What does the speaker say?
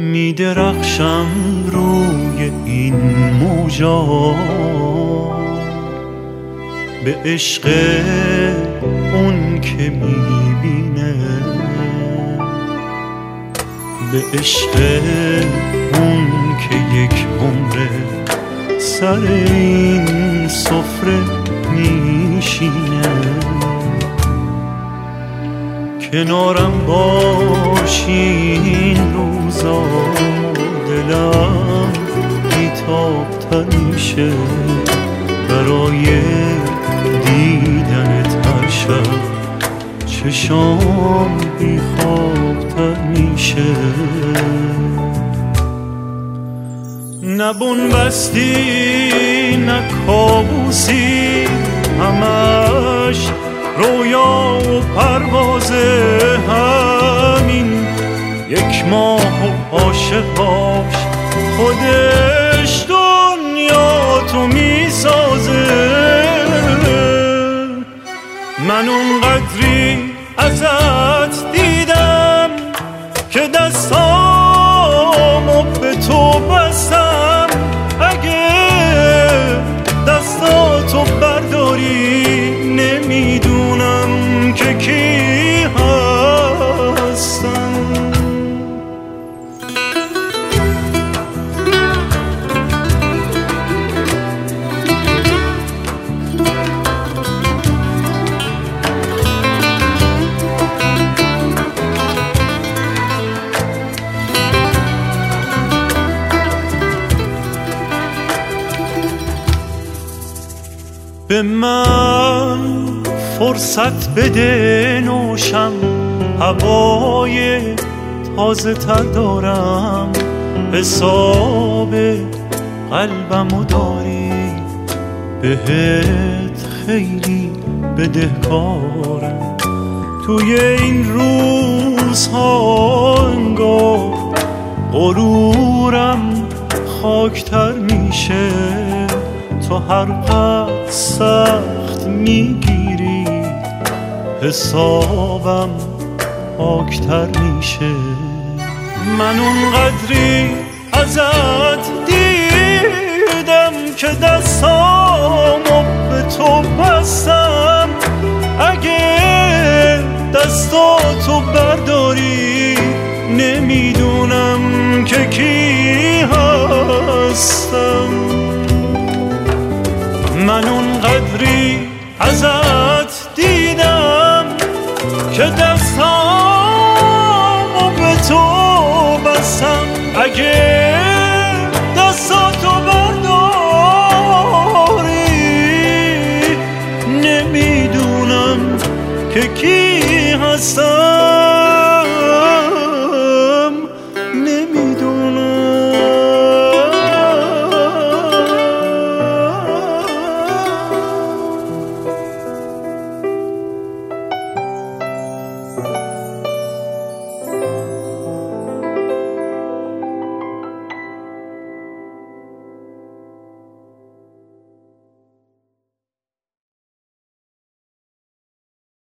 می درخشم روی این موجا به عشق اون که می بینه، به عشق اون که یک عمره سر این سفره میشینه. کنارم باشی این روزا دلم بی‌تاب‌تر میشه، برای دیدنت هر شب چشام بی‌خواب‌تر میشه. نه بنبستی نه کابوسی، همش رویا و پروازه، همین یک ماه و عاشقاش خودش دنیا تو میسازه. من اونقدری ازت دیدم که دستامو به تو بستم، اگه دستاتو برداری نمیدونم که کی هستم. به من فرصت بده نوشم، هوای تازه تر دارم، حساب قلبمو داری، بهت خیلی بدهکارم. توی این روزها انگار غرورم خاکتر میشه، تو هر قد سخت میگیری حسابم پاکتر میشه. من اونقدری ازت دیدم که دستامو به تو بستم، اگه دستاتو برداری نمیدونم که کی هستم. من اونقدری ازت دیدم که دستامو به تو بستم، اگه